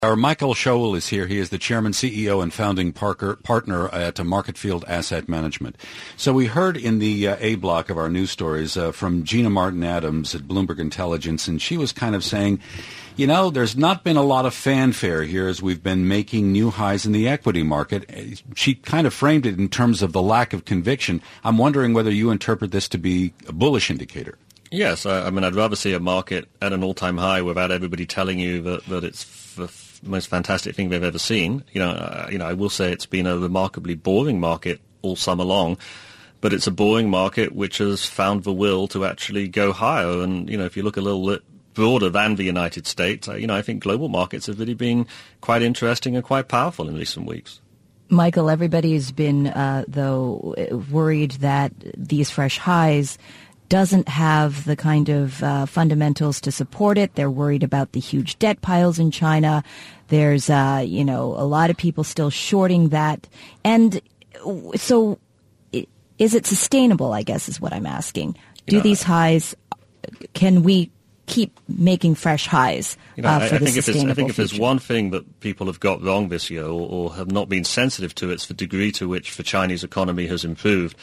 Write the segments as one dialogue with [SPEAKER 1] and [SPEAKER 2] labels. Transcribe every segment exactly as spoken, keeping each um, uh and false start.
[SPEAKER 1] Our Michael Shaul is here. He is the chairman, C E O, and founding Parker, partner at Marketfield Asset Management. So we heard in the uh, A block of our news stories uh, from Gina Martin-Adams at Bloomberg Intelligence, and she was kind of saying, you know, there's not been a lot of fanfare here as we've been making new highs in the equity market. She kind of framed it in terms of the lack of conviction. I'm wondering whether you interpret this to be a bullish indicator.
[SPEAKER 2] Yes, I, I mean, I'd rather see a market at an all-time high without everybody telling you that, that it's the most fantastic thing they've ever seen. You know, uh, you know, I will say it's been a remarkably boring market all summer long, but it's a boring market which has found the will to actually go higher. And, you know, if you look a little bit broader than the United States, you know, I think global markets have really been quite interesting and quite powerful in recent weeks.
[SPEAKER 3] Michael, everybody's been, uh, though, worried that these fresh highs doesn't have the kind of uh, fundamentals to support it. They're worried about the huge debt piles in China. There's, uh, you know, a lot of people still shorting that. And so is it sustainable, I guess, is what I'm asking. Do you know, these highs, can we keep making fresh highs
[SPEAKER 2] you know,
[SPEAKER 3] uh, for
[SPEAKER 2] I, I
[SPEAKER 3] the
[SPEAKER 2] think
[SPEAKER 3] sustainable
[SPEAKER 2] if I think if
[SPEAKER 3] future?
[SPEAKER 2] there's one thing that people have got wrong this year or, or have not been sensitive to, it's the degree to which the Chinese economy has improved.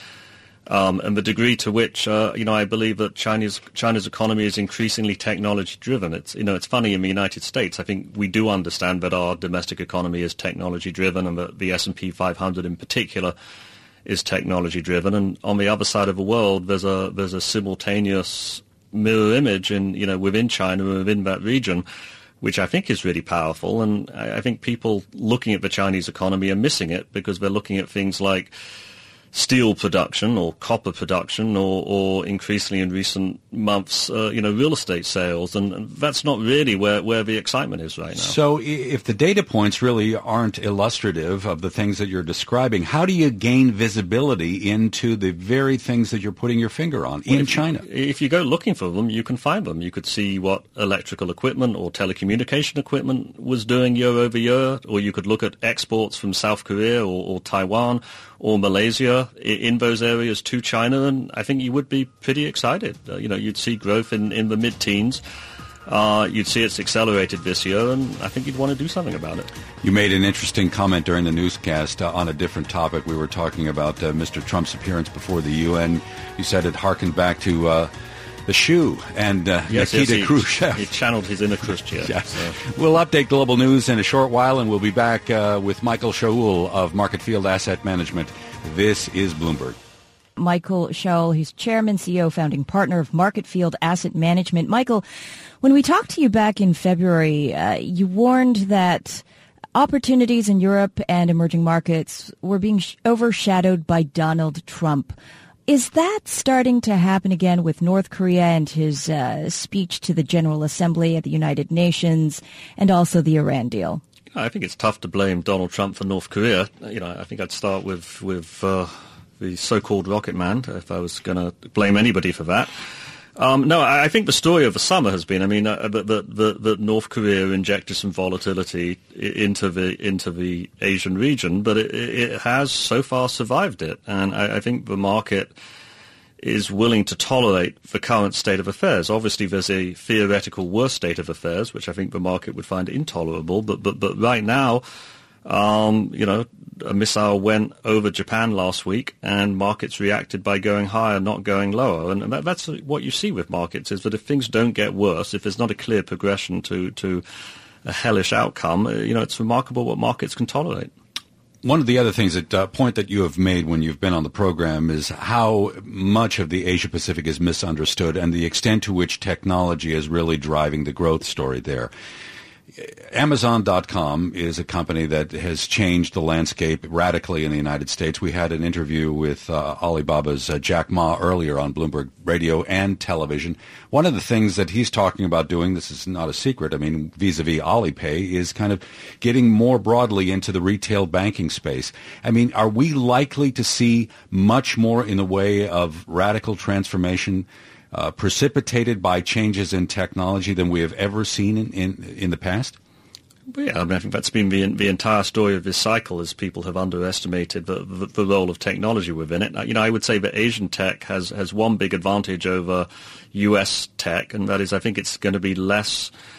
[SPEAKER 2] Um, and the degree to which, uh, you know, I believe that China's China's economy is increasingly technology-driven. It's, you know, it's funny in the United States. I think we do understand that our domestic economy is technology-driven, and that the S and P five hundred in particular is technology-driven. And on the other side of the world, there's a there's a simultaneous mirror image in, you know, within China, within that region, which I think is really powerful. And I, I think people looking at the Chinese economy are missing it because they're looking at things like steel production or copper production or, or increasingly in recent months, uh, you know, real estate sales. And, and that's not really where, where the excitement is right now.
[SPEAKER 1] So if the data points really aren't illustrative of the things that you're describing, how do you gain visibility into the very things that you're putting your finger on in
[SPEAKER 2] well, if
[SPEAKER 1] China?
[SPEAKER 2] You, if you go looking for them, you can find them. You could see what electrical equipment or telecommunication equipment was doing year over year, or you could look at exports from South Korea or, or Taiwan or Malaysia in those areas to China, and I think you would be pretty excited. Uh, you know, you'd see growth in, in the mid-teens. Uh, you'd see it's accelerated this year, and I think you'd want to do something about it.
[SPEAKER 1] You made an interesting comment during the newscast uh, on a different topic. We were talking about uh, Mister Trump's appearance before the U N. You said it harkened back to uh, the shoe and uh,
[SPEAKER 2] yes,
[SPEAKER 1] Nikita
[SPEAKER 2] yes, he,
[SPEAKER 1] Khrushchev.
[SPEAKER 2] He channeled his inner Khrushchev.
[SPEAKER 1] Yes.
[SPEAKER 2] So.
[SPEAKER 1] We'll update global news in a short while, and we'll be back uh, with Michael Shaul of Marketfield Asset Management. This is Bloomberg.
[SPEAKER 3] Michael Shaul, he's chairman, C E O, founding partner of Marketfield Asset Management. Michael, when we talked to you back in February, uh, you warned that opportunities in Europe and emerging markets were being sh- overshadowed by Donald Trump. Is that starting to happen again with North Korea and his uh, speech to the General Assembly at the United Nations, and also the Iran deal?
[SPEAKER 2] I think it's tough to blame Donald Trump for North Korea. You know, I think I'd start with with uh, the so-called Rocket Man, if I was going to blame anybody for that. Um, no, I, I think the story of the summer has been, I mean, uh, that, that, that North Korea injected some volatility into the into the Asian region, but it, it has so far survived it. And I, I think the market is willing to tolerate the current state of affairs. Obviously, there's a theoretical worse state of affairs, which I think the market would find intolerable. But but but right now, um, you know, a missile went over Japan last week, and markets reacted by going higher, not going lower. And, and that, that's what you see with markets, is that if things don't get worse, if there's not a clear progression to to a hellish outcome, you know, it's remarkable what markets can tolerate.
[SPEAKER 1] One of the other things, that uh, point that you have made when you've been on the program, is how much of the Asia Pacific is misunderstood and the extent to which technology is really driving the growth story there. Amazon dot com is a company that has changed the landscape radically in the United States. We had an interview with uh, Alibaba's uh, Jack Ma earlier on Bloomberg Radio and television. One of the things that he's talking about doing, this is not a secret, I mean, vis-a-vis Alipay, is kind of getting more broadly into the retail banking space. I mean, are we likely to see much more in the way of radical transformation Uh, precipitated by changes in technology than we have ever seen in, in, in the past?
[SPEAKER 2] Yeah, I mean, I think that's been the, the entire story of this cycle, is people have underestimated the, the, the role of technology within it. You know, I would say that Asian tech has, has one big advantage over U S tech, and that is I think it's going to be less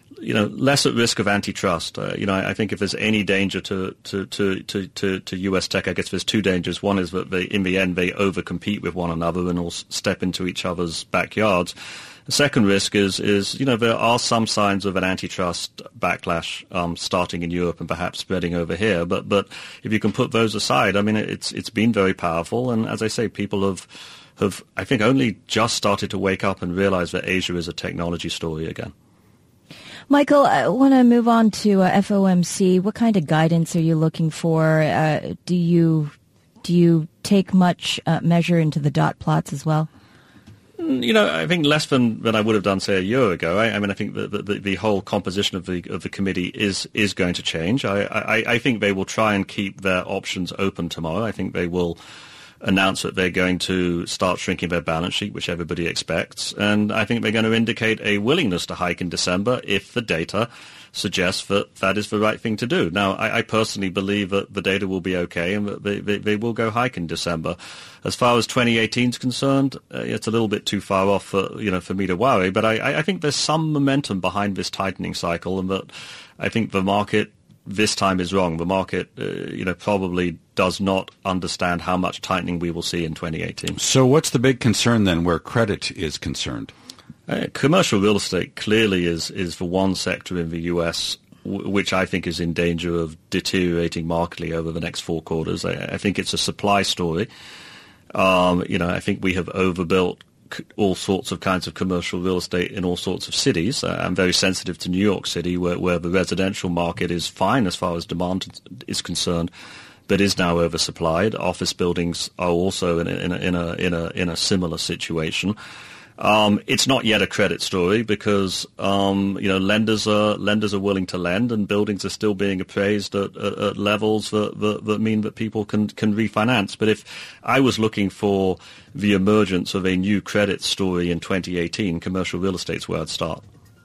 [SPEAKER 2] you know, less at risk of antitrust. Uh, you know, I, I think if there's any danger to, to, to, to, to, to U S tech, I guess there's two dangers. One is that they, in the end, they overcompete with one another and all step into each other's backyards. The second risk is, is, you know, there are some signs of an antitrust backlash um, starting in Europe and perhaps spreading over here. But, but if you can put those aside, I mean, it's it's been very powerful. And as I say, people have, have, I think, only just started to wake up and realize that Asia is a technology story again.
[SPEAKER 3] Michael, I want to move on to uh, F O M C. What kind of guidance are you looking for? Uh, do you do you take much uh, measure into the dot plots as well?
[SPEAKER 2] You know, I think less than, than I would have done, say, a year ago. I, I mean, I think the, the, the whole composition of the of the committee is is going to change. I, I, I think they will try and keep their options open tomorrow. I think they will announce that they're going to start shrinking their balance sheet, which everybody expects. And I think they're going to indicate a willingness to hike in December if the data suggests that that is the right thing to do. Now, I, I personally believe that the data will be okay and that they, they, they will go hike in December. As far as twenty eighteen is concerned, uh, it's a little bit too far off for, you know, for me to worry, but I, I think there's some momentum behind this tightening cycle, and that I think the market this time is wrong. The market, uh, you know, probably does not understand how much tightening we will see in twenty eighteen.
[SPEAKER 1] So what's the big concern then where credit is concerned?
[SPEAKER 2] Uh, commercial real estate clearly is, is the one sector in the U S w- which I think is in danger of deteriorating markedly over the next four quarters. I, I think it's a supply story. Um, you know, I think we have overbuilt c- all sorts of kinds of commercial real estate in all sorts of cities. Uh, I'm very sensitive to New York City, where, where the residential market is fine as far as demand is concerned, but is now oversupplied. Office buildings are also in a, in a, in a, in a, in a similar situation. Um, it's not yet a credit story because um, you know lenders are lenders are willing to lend, and buildings are still being appraised at, at, at levels that, that, that mean that people can can refinance. But if I was looking for the emergence of a new credit story in twenty eighteen, commercial real estate's where I'd start.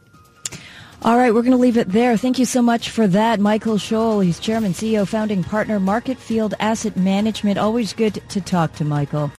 [SPEAKER 3] All right, we're going to leave it there. Thank you so much for that, Michael Scholl. He's Chairman, C E O, Founding Partner, Marketfield Asset Management. Always good to talk to Michael.